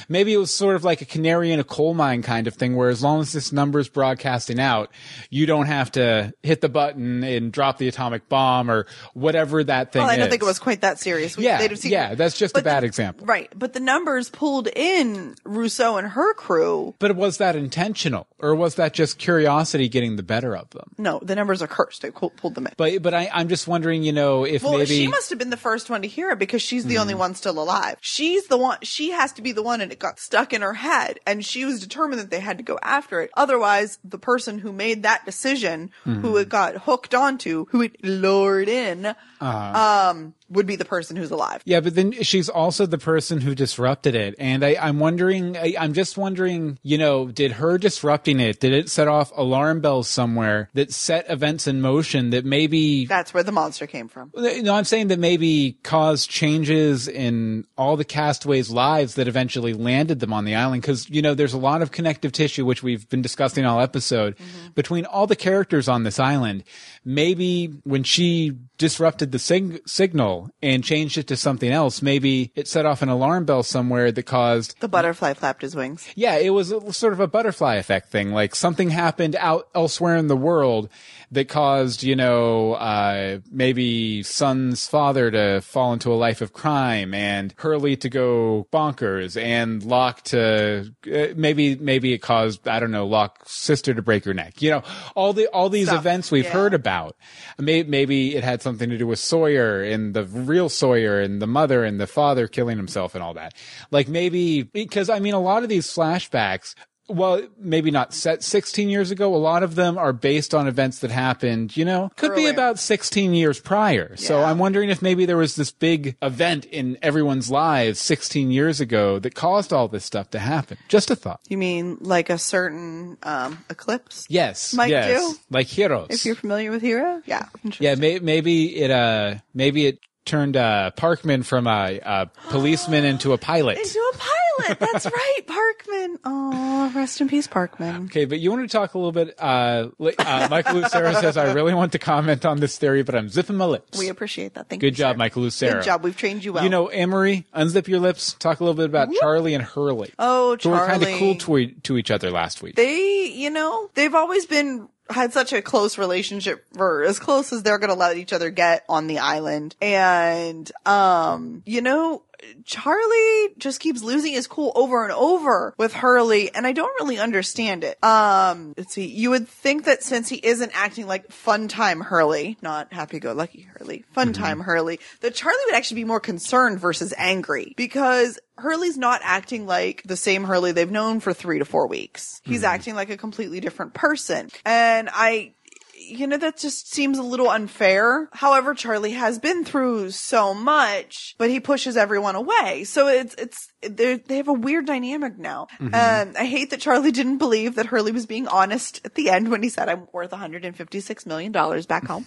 maybe it was sort of like a canary in a coal mine kind of thing, where as long as this number's broadcasting out, you don't have to hit the button and drop the atomic bomb or whatever that thing is. Well, I don't think it was quite that serious. We, yeah, they'd have seen- yeah, that's just a but bad the- example. Right, but the numbers pulled in Rousseau and her crew. But was that intentional, or was that just curiosity getting the better of them? No, the numbers are cursed. They pulled pulled them in. But but I, I'm just wondering, you know, if Well, maybe she must have been the first one to hear it because she's the Mm-hmm. only one still alive. She's the one, she has to be the one, and it got stuck in her head, and she was determined that they had to go after it. Otherwise, the person who made that decision, Mm-hmm. who it got hooked onto, who it lured in, Uh-huh. um, would be the person who's alive. Yeah, but then she's also the person who disrupted it. And I, I'm wondering, I, I'm just wondering, you know, did her disrupting it, did it set off alarm bells somewhere that set events in motion that maybe, That's where the monster came from. no, I'm saying that maybe caused changes in all the castaways' lives that eventually landed them on the island? Because, you know, there's a lot of connective tissue, which we've been discussing all episode, Mm-hmm. between all the characters on this island. Maybe when she disrupted the sig- signal and changed it to something else, maybe it set off an alarm bell somewhere that caused The butterfly flapped his wings. yeah, it was a, sort of a butterfly effect thing. Like something happened out elsewhere in the world that caused, you know, uh, maybe Son's father to fall into a life of crime and Hurley to go bonkers and Locke to, uh, maybe, maybe it caused, I don't know, Locke's sister to break her neck. You know, all the, all these Stuff, events we've yeah. heard about. Maybe, maybe it had something to do with Sawyer and the real Sawyer and the mother and the father killing himself and all that. Like maybe, because I mean, a lot of these flashbacks, well, maybe not set sixteen years ago. A lot of them are based on events that happened, you know, could be Earlier. about sixteen years prior. So Yeah. I'm wondering if maybe there was this big event in everyone's lives sixteen years ago that caused all this stuff to happen. Just a thought. You mean like a certain um, eclipse? Yes. Might yes. do. Like Heroes. If you're familiar with Hero? Yeah. Yeah, may, maybe it, uh, maybe it turned, uh, Parkman from a, a policeman into a pilot. Into a pilot. That's right, Parkman. Oh, rest in peace, Parkman. Okay, but you want to talk a little bit, uh, li- uh, Michael Lucero says, I really want to comment on this theory, but I'm zipping my lips. We appreciate that. Thank you. Good job, sir. Michael Lucero. Good job. We've trained you well. You know, Anne-Marie, unzip your lips. Talk a little bit about Charlie and Hurley. Oh, Who were kind of Charlie. cool to, e- to each other last week. they, you know, they've always been had such a close relationship, or as close as they're going to let each other get on the island. And, um, you know, Charlie just keeps losing his cool over and over with Hurley, and I don't really understand it. Um, let's see. You would think that since he isn't acting like fun time Hurley, not happy-go-lucky Hurley, fun time Hurley, that Charlie would actually be more concerned versus angry, because Hurley's not acting like the same Hurley they've known for three to four weeks. He's acting like a completely different person. And I, you know, that just seems a little unfair. However, Charlie has been through so much, but he pushes everyone away. So it's, it's, they they have a weird dynamic now. And I hate that Charlie didn't believe that Hurley was being honest at the end when he said, I'm worth one hundred fifty-six million dollars back home.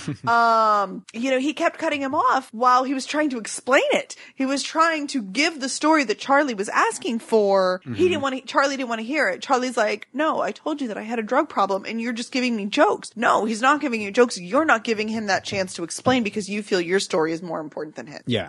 um, you know, he kept cutting him off while he was trying to explain it. He was trying to give the story that Charlie was asking for. He didn't want to, Charlie didn't want to hear it. Charlie's like, no, I told you that I had a drug problem and you're just giving me jokes. No, he's not giving you jokes. You're not giving him that chance to explain because you feel your story is more important than his. Yeah.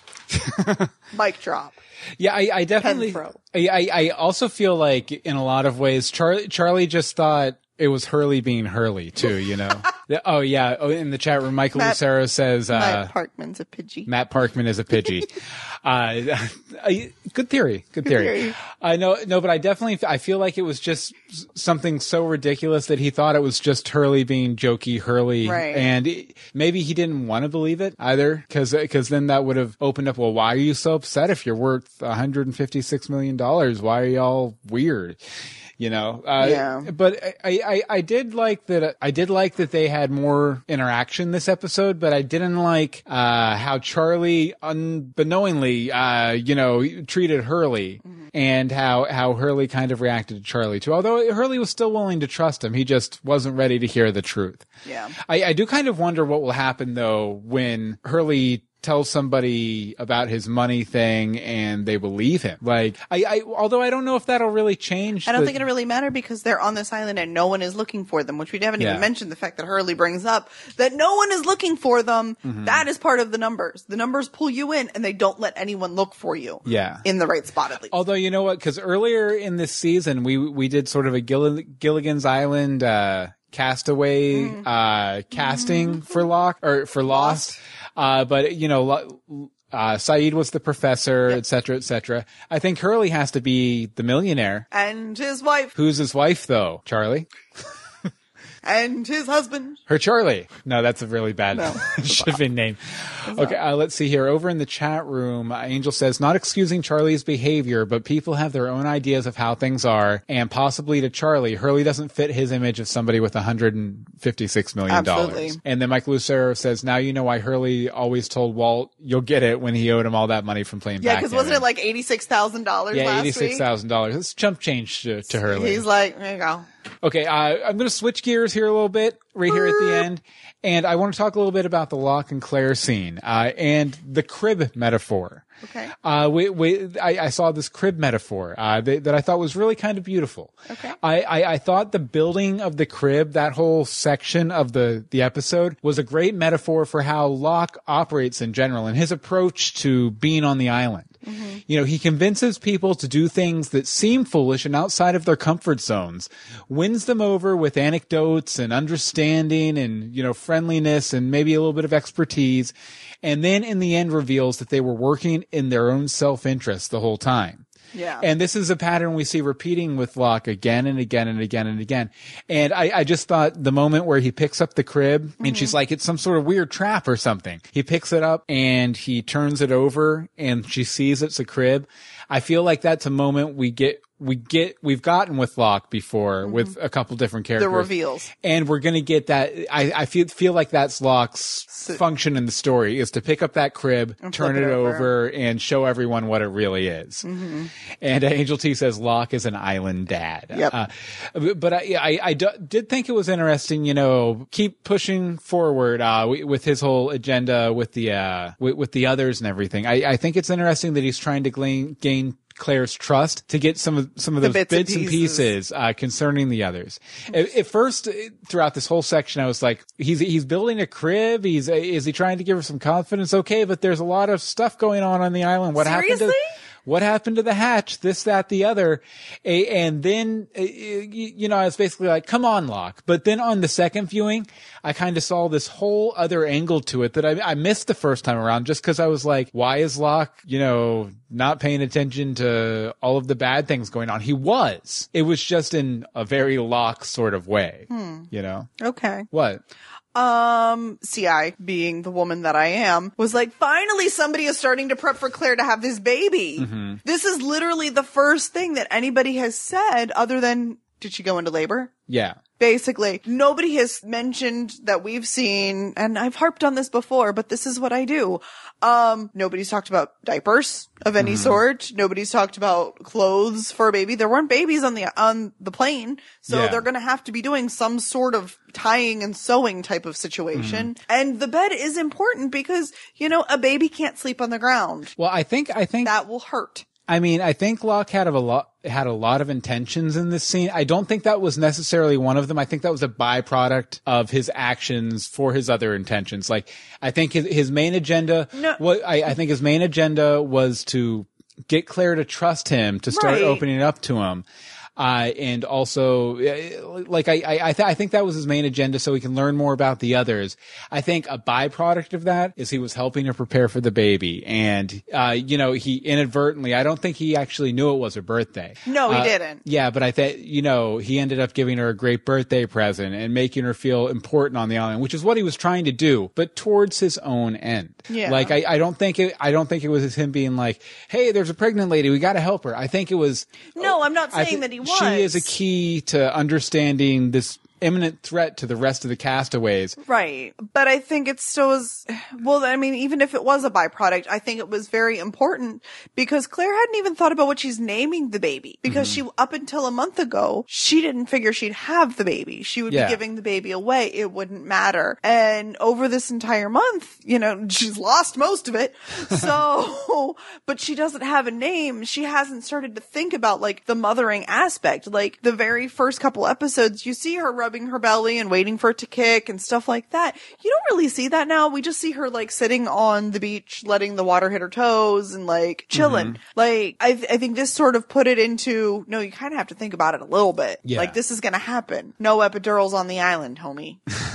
Mic drop. Yeah, I, I definitely, throw. I, I I also feel like in a lot of ways, Charlie, Charlie just thought it was Hurley being Hurley too, you know? The- oh yeah. Oh, in the chat room, Michael Matt- Lucero says, uh, Matt Parkman's a Pidgey. Matt Parkman is a Pidgey. uh, I, good theory. Good theory. theory. I know, no, but I definitely, I feel like it was just s- something so ridiculous that he thought it was just Hurley being jokey Hurley. Right. And it, maybe he didn't want to believe it either. Cause, cause then that would have opened up, well, why are you so upset if you're worth one hundred fifty-six million dollars? Why are y'all weird? You know, uh, Yeah. but I, I, I did like that. I did like that they had more interaction this episode, but I didn't like, uh, how Charlie unbeknowingly, uh, you know, treated Hurley Mm-hmm. and how, how Hurley kind of reacted to Charlie too. Although Hurley was still willing to trust him. He just wasn't ready to hear the truth. Yeah. I, I do kind of wonder what will happen though when Hurley tells somebody about his money thing and they believe him. Like, I, I although I don't know if that'll really change. I don't the, think it'll really matter because they're on this island and no one is looking for them, which we haven't Yeah. even mentioned the fact that Hurley brings up that no one is looking for them. Mm-hmm. That is part of the numbers. The numbers pull you in and they don't let anyone look for you. Yeah. In the right spot at least. Although, you know what? Because earlier in this season, we we did sort of a Gill- Gilligan's Island uh, castaway Mm. uh, casting for Lock or for Lost. Uh, but you know, Lo- uh, Saeed was the professor, et cetera, et cetera. I think Hurley has to be the millionaire. And his wife. Who's his wife, though? Charlie? And his husband. Her Charlie. No, that's a really bad No. shipping name. Okay, uh, let's see here. Over in the chat room, uh, Angel says, not excusing Charlie's behavior, but people have their own ideas of how things are, and possibly to Charlie, Hurley doesn't fit his image of somebody with one hundred fifty-six million dollars. Absolutely. And then Mike Lucero says, now you know why Hurley always told Walt, you'll get it, when he owed him all that money from playing Yeah, backgammon. because wasn't it like eighty-six thousand dollars Yeah, last eighty-six thousand dollars. It's chump change to, to week? Hurley. He's like, there you go. Okay, uh, I'm going to switch gears here a little bit, right here at the end, and I want to talk a little bit about the Locke and Claire scene uh, and the crib metaphor. Okay. Uh, we, we, I, I saw this crib metaphor uh, that, that I thought was really kind of beautiful. Okay. I, I, I thought the building of the crib, that whole section of the, the episode, was a great metaphor for how Locke operates in general and his approach to being on the island. Mm-hmm. You know, he convinces people to do things that seem foolish and outside of their comfort zones, wins them over with anecdotes and understanding and, you know, friendliness and maybe a little bit of expertise. And then in the end reveals that they were working in their own self-interest the whole time. Yeah. And this is a pattern we see repeating with Locke again and again and again and again. And I, I just thought the moment where he picks up the crib mm-hmm. and she's like, it's some sort of weird trap or something. He picks it up and he turns it over and she sees it's a crib. I feel like that's a moment we get, we get, we've gotten with Locke before mm-hmm. with a couple different characters. The reveals. And we're going to get that. I, I feel, feel like that's Locke's so, function in the story is to pick up that crib, turn it, it over. over and show everyone what it really is. Mm-hmm. And uh, Angel T says Locke is an island dad. Yep. Uh, but I, I, I do, did think it was interesting, you know, keep pushing forward, uh, with his whole agenda with the, uh, with, with the others and everything. I, I think it's interesting that he's trying to gain, gain Claire's trust to get some of some of those bits, bits and and pieces, pieces uh, concerning the others. At, at first, throughout this whole section, I was like, he's he's building a crib. He's is he trying to give her some confidence? Okay, but there's a lot of stuff going on on the island. What Seriously? happened to what happened to the hatch? This, that, the other. And then, you know, I was basically like, come on, Locke. But then on the second viewing, I kind of saw this whole other angle to it that I, I missed the first time around just because I was like, why is Locke, you know, not paying attention to all of the bad things going on? He was. It was just in a very Locke sort of way, hmm. you know? Okay. What? Um, C I, being the woman that I am, was like, finally somebody is starting to prep for Claire to have this baby. Mm-hmm. This is literally the first thing that anybody has said other than, did she go into labor? Yeah. Basically, nobody has mentioned that we've seen, and I've harped on this before, but this is what I do. Um, nobody's talked about diapers of any mm. sort. Nobody's talked about clothes for a baby. There weren't babies on the, on the plane. So yeah. they're going to have to be doing some sort of tying and sewing type of situation. Mm. And the bed is important because, you know, a baby can't sleep on the ground. Well, I think, I think that will hurt. I mean, I think Locke had a lot, had a lot of intentions in this scene. I don't think that was necessarily one of them. I think that was a byproduct of his actions for his other intentions. Like, I think his, his main agenda, no. what I, I think his main agenda was to get Claire to trust him, to start right. opening it up to him. Uh, and also, like, I, I, I, th- I think that was his main agenda so he can learn more about the others. I think a byproduct of that is he was helping her prepare for the baby. And, uh, you know, he inadvertently, I don't think he actually knew it was her birthday. No, he uh, didn't. Yeah, but I think, you know, he ended up giving her a great birthday present and making her feel important on the island, which is what he was trying to do, but towards his own end. Yeah. Like, I, I don't think it, I don't think it was him being like, hey, there's a pregnant lady. We got to help her. I think it was. No, I'm not saying th- that he was. She is a key to understanding this imminent threat to the rest of the castaways. Right. But I think it still was, well, I mean, even if it was a byproduct, I think it was very important because Claire hadn't even thought about what she's naming the baby because mm-hmm. she, up until a month ago, she didn't figure she'd have the baby. She would yeah. be giving the baby away. It wouldn't matter. And over this entire month, you know, she's lost most of it. So, but she doesn't have a name. She hasn't started to think about like the mothering aspect. Like the very first couple episodes, you see her rubbing her belly and waiting for it to kick and stuff like that. You don't really see that now. We just see her like sitting on the beach, letting the water hit her toes and like chilling. Mm-hmm. Like I, th- I think this sort of put it into, no, you kind of have to think about it a little bit. Yeah. Like this is going to happen. No epidurals on the island, homie.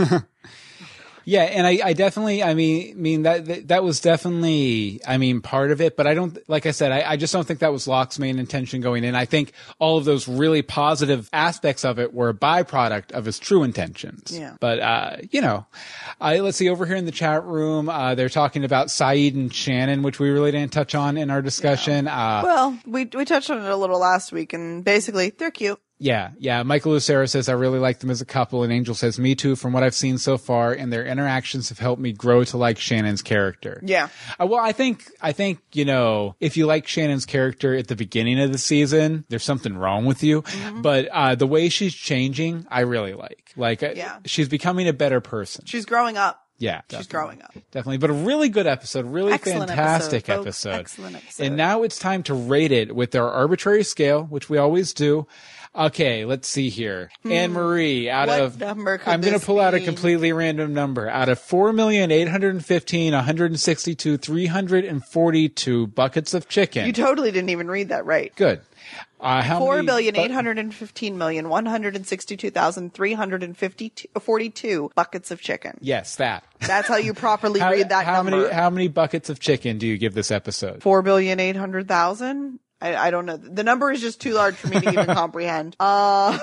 Yeah, and I, I definitely, I mean, mean that, that that was definitely, I mean, part of it. But I don't, like I said, I, I just don't think that was Locke's main intention going in. I think all of those really positive aspects of it were a byproduct of his true intentions. Yeah. But uh, you know, uh, let's see, over here in the chat room, uh, they're talking about Saeed and Shannon, which we really didn't touch on in our discussion. Yeah. Uh, well, we we touched on it a little last week, and basically, they're cute. Yeah, yeah. Michael Lucero says, I really like them as a couple. And Angel says, me too, from what I've seen so far. And their interactions have helped me grow to like Shannon's character. Yeah. Uh, well, I think, I think, you know, if you like Shannon's character at the beginning of the season, there's something wrong with you. Mm-hmm. But uh the way she's changing, I really like. Like, yeah. uh, she's becoming a better person. She's growing up. Yeah. She's definitely. growing up. Definitely. But a really good episode, really Excellent fantastic episode, episode. Excellent episode. And now it's time to rate it with our arbitrary scale, which we always do. Okay, let's see here. Hmm. Anne Marie, out what of, number could I'm going to pull be? out a completely random number. Out of four million eight hundred fifteen, one hundred sixty-two, three hundred forty-two buckets of chicken. You totally didn't even read that right. Good. Uh, how Four many billion bu- eight hundred fifteen million one hundred sixty-two thousand three hundred forty-two buckets of chicken. Yes, that. That's how you properly how, read that how number. Many, how many buckets of chicken do you give this episode? Four billion eight hundred thousand. I, I don't know. The number is just too large for me to even comprehend. Uh,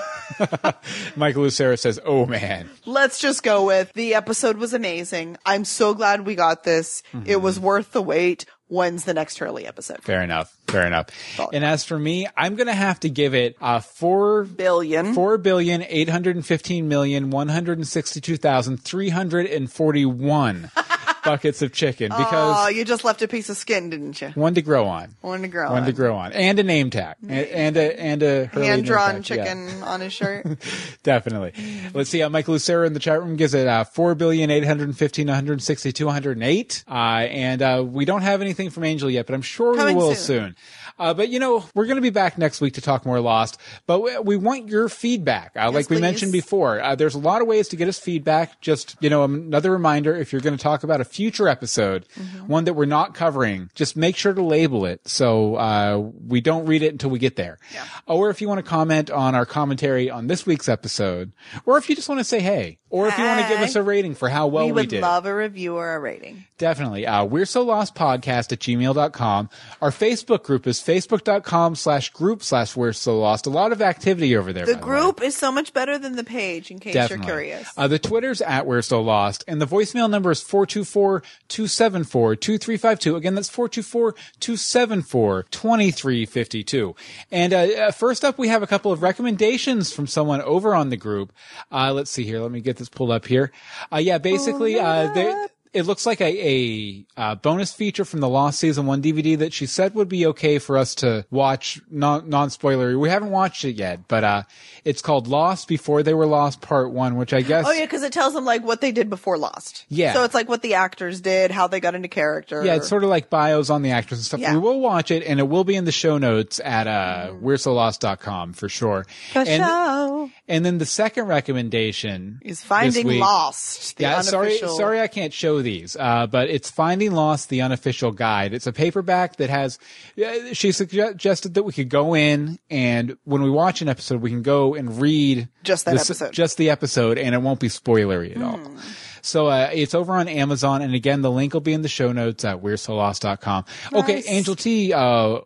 Michael Lucero says, oh man. Let's just go with the episode was amazing. I'm so glad we got this. Mm-hmm. It was worth the wait. When's the next Hurley episode? Fair enough. Fair enough. And as for me, I'm going to have to give it uh, four billion, four billion, eight hundred fifteen million, one hundred sixty-two thousand, three hundred forty-one buckets of chicken because oh, you just left a piece of skin, didn't you? One to grow on. One to grow one on. One to grow on. And a name tag. And, and a, and a hand drawn chicken yeah. on his shirt. Definitely. Let's see. Uh, Michael Lucero in the chat room gives it uh, four billion, eight hundred fifteen, one hundred sixty-two, one hundred eight. Uh, and uh, we don't have anything from Angel yet, but I'm sure Coming we will soon. soon. Uh, but, you know, we're going to be back next week to talk more Lost, but we, we want your feedback. Uh, yes, like we please. mentioned before, uh, there's a lot of ways to get us feedback. Just, you know, another reminder, if you're going to talk about a future episode, mm-hmm. one that we're not covering, just make sure to label it so uh, we don't read it until we get there. Yeah. Or if you want to comment on our commentary on this week's episode, or if you just want to say hey, or if you want to give us a rating for how well we, we would did. love a review or a rating. Definitely. Uh, we're so lost podcast at gmail dot com. Our Facebook group is facebook.com slash group slash we're so lost. A lot of activity over there. The by group the way. is so much better than the page in case Definitely. you're curious. Uh, the Twitter's at we're so lost and the voicemail number is four two four, two seven four, two three five two. Again, that's four two four, two seven four, two three five two. And, uh, first up, we have a couple of recommendations from someone over on the group. Uh, let's see here. Let me get this pulled up here. Uh, yeah, basically, uh, they, it looks like a, a, uh, bonus feature from the Lost Season one D V D that she said would be okay for us to watch non, non-spoilery. We haven't watched it yet, but, uh, it's called Lost Before They Were Lost Part one, which I guess. Oh yeah, cause it tells them like what they did before Lost. Yeah. So it's like what the actors did, how they got into character. Yeah, it's sort of like bios on the actors and stuff. Yeah. We will watch it and it will be in the show notes at, uh, mm. we're so lost dot com for sure. For and, show. And then the second recommendation is Finding week, Lost. The yeah, unofficial... sorry, sorry I can't show these, uh, but it's Finding Lost, the unofficial guide. It's a paperback that has, uh, she suggested that we could go in and when we watch an episode, we can go and read just that this, episode, just the episode, and it won't be spoilery at mm. all. So, uh, it's over on Amazon. And again, the link will be in the show notes at we're so lost dot com. Nice. Okay. Angel T, uh,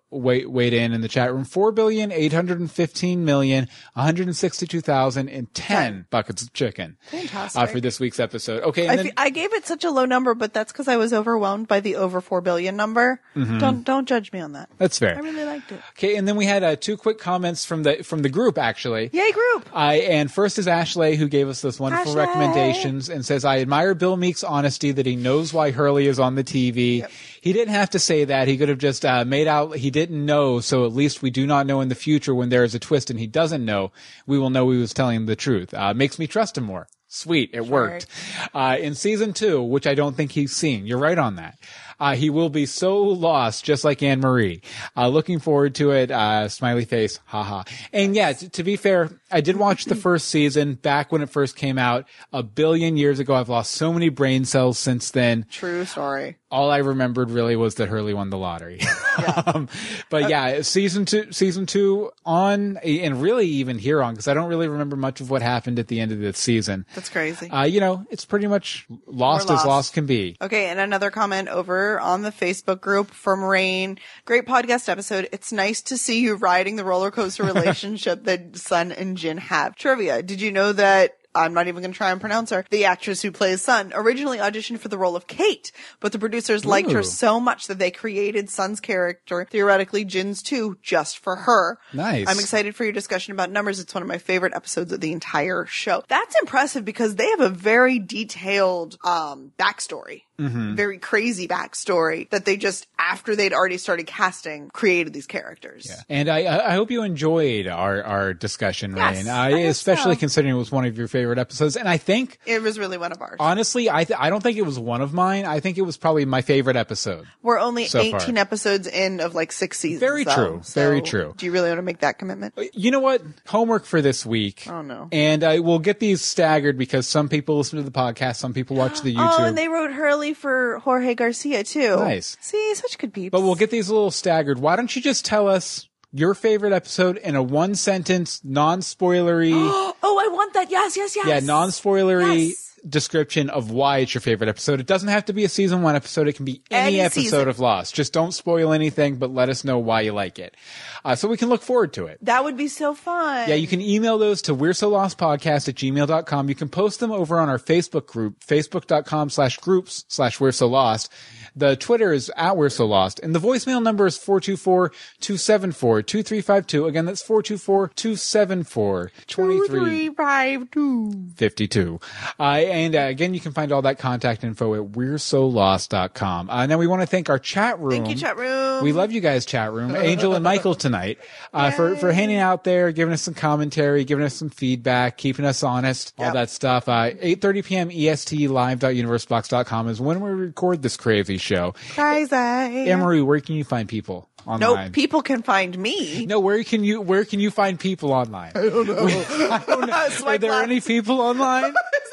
weigh, weighed in in the chat room. four billion, eight hundred fifteen million, one hundred sixty-two thousand ten buckets of chicken. Fantastic. Uh, for this week's episode. Okay. And I, then, fe- I gave it such a low number, but that's because I was overwhelmed by the over four billion number. Mm-hmm. Don't, don't judge me on that. that's fair. I really liked it. Okay. And then we had uh, two quick comments from the, from the group, actually. Yay, group. I and first is Ashley, who gave us those wonderful Ashley. recommendations and says, I admire Bill Meek's honesty that he knows why Hurley is on the T V. Yep. He didn't have to say that. He could have just uh, made out he didn't know, so at least we do not know in the future when there is a twist and he doesn't know, we will know he was telling the truth. Uh, makes me trust him more. Sweet. It worked. Uh, in season two, which I don't think he's seen. You're right on that. Uh, he will be so lost, just like Anne Marie. Uh, looking forward to it. Uh, smiley face. Haha. And yeah, t- to be fair, I did watch the first season back when it first came out a billion years ago. I've lost so many brain cells since then. True story. All I remembered really was that Hurley won the lottery. Yeah. um, but yeah, season two, season two on, and really even here on, because I don't really remember much of what happened at the end of the season. That's crazy. Uh, you know, it's pretty much lost We're as lost. lost can be. Okay, and another comment over on the Facebook group from Rain. Great podcast episode. It's nice to see you riding the roller coaster relationship that Sun and Jin have. Trivia. Did you know that I'm not even going to try and pronounce her. The actress who plays Sun originally auditioned for the role of Kate, but the producers liked her Ooh. so much that they created Sun's character, theoretically Jin's too, just for her. Nice. I'm excited for your discussion about numbers. It's one of my favorite episodes of the entire show. That's impressive because they have a very detailed um backstory. Mm-hmm. Very crazy backstory that they just, after they'd already started casting, created these characters. Yeah. And I, I hope you enjoyed our, our discussion, Yes, Rain. I Uh, hope especially so. considering it was one of your favorite episodes. And I think, It was really one of ours. honestly, I th- I don't think it was one of mine. I think it was probably my favorite episode. We're only so eighteen far. episodes in of like six seasons. Very though. true. So Very true. Do you really want to make that commitment? You know what? Homework for this week. Oh, no. And I will get these staggered because some people listen to the podcast, some people watch the YouTube. Oh, and they wrote Hurley for Jorge Garcia too. Nice. See, such good people. But we'll get these a little staggered. Why don't you just tell us your favorite episode in a one sentence, non-spoilery, Oh, I want that. Yes, yes, yes. yeah, non-spoilery Yes. description of why it's your favorite episode. It doesn't have to be a season one episode. It can be any, Any episode season. of Lost. Just don't spoil anything, but let us know why you like it. Uh, so we can look forward to it. That would be so fun. Yeah, you can email those to we're so lost podcast at gmail dot com. You can post them over on our Facebook group, facebook.com slash groups slash we're so lost. The Twitter is at we're so lost. And the voicemail number is four two four, two seven four, two three five two. Again, that's four two four, two seven four, two three five two. five two. Uh, and uh, again, you can find all that contact info at we're so lost dot com. Uh, now we want to thank our chat room. Thank you, chat room. We love you guys, chat room. Angel and Michael tonight, uh, for, for hanging out there, giving us some commentary, giving us some feedback, keeping us honest, all Yep. that stuff. Uh, eight thirty p.m. E S T live dot universe blocks dot com is when we record this crazy show. Crazy. Anne-Marie, where can you find people online? Nope, people can find me. No, where can you, where can you find people online? I don't know. I don't know. Are Swipe there left. any people online? Is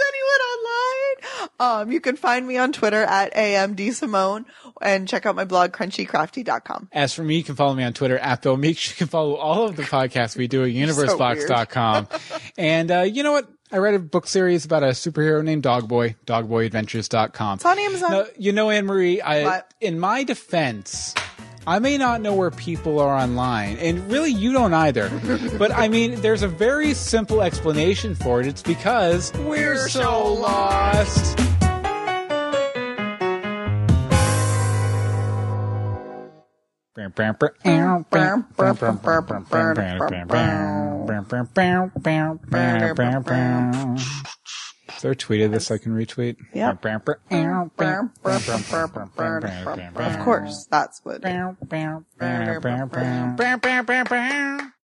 anyone online? Um, you can find me on Twitter at A M D Simone and check out my blog crunchy crafty dot com. As for me, you can follow me on Twitter at Bill Meeks. You can follow all of the podcasts we do at universe box dot com. And, uh, you know what? I read a book series about a superhero named Dogboy, dog boy adventures dot com. It's on Amazon. Now, you know, Anne-Marie, I, What? in my defense, I may not know where people are online, and really you don't either. But I mean, there's a very simple explanation for it. It's because we're, We're so so lost. Is there a tweet of this I can retweet? Yep. Of course, that's what.